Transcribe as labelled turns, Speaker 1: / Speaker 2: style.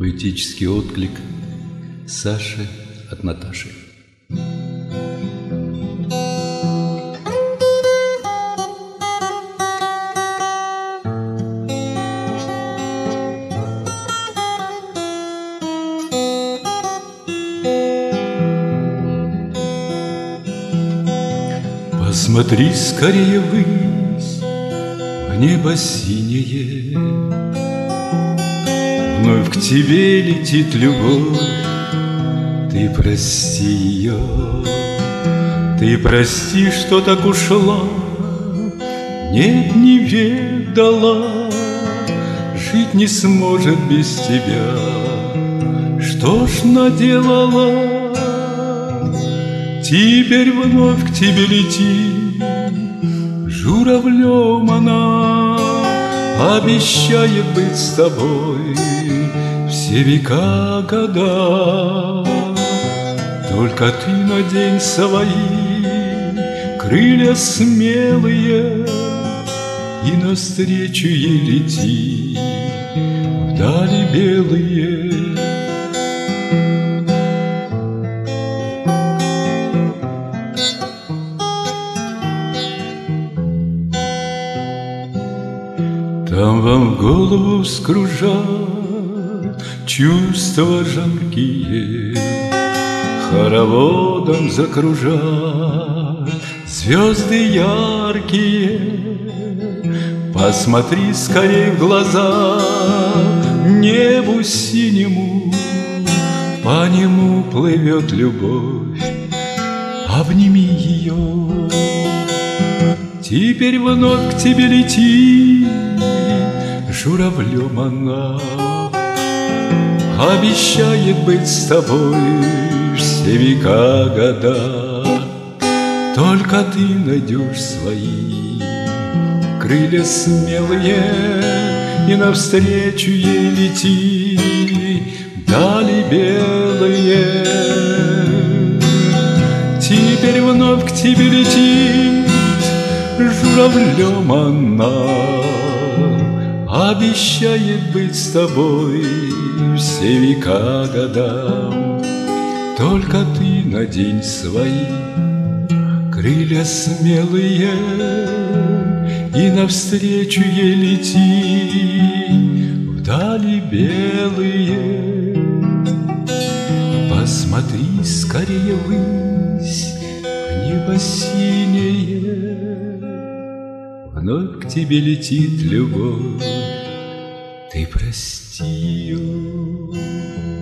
Speaker 1: Поэтический отклик Саши от Наташи. Посмотри скорее ввысь, в небо синее. Вновь к тебе летит любовь, ты прости ее. Ты прости, что так ушла, нет, не ведала, жить не сможет без тебя. Что ж наделала? Теперь вновь к тебе летит, журавлем она обещает быть с тобой все века, года. Только ты надень свои крылья смелые и навстречу ей лети вдали белые. Там вам голову вскружат чувства жаркие, хороводом закружат звезды яркие. Посмотри скорей в глаза небу синему, по нему плывет любовь, обними ее. Теперь вновь к тебе летит, журавлем она обещает быть с тобой все века, года. Только ты найдешь свои крылья смелые и навстречу ей лети вдали белые. Теперь вновь к тебе летит, журавлем она обещает быть с тобой все века, года. Только ты надень свои крылья смелые и навстречу ей лети вдали белые. Посмотри скорее ввысь, в небо синее. Вновь к тебе летит любовь, ты прости ее.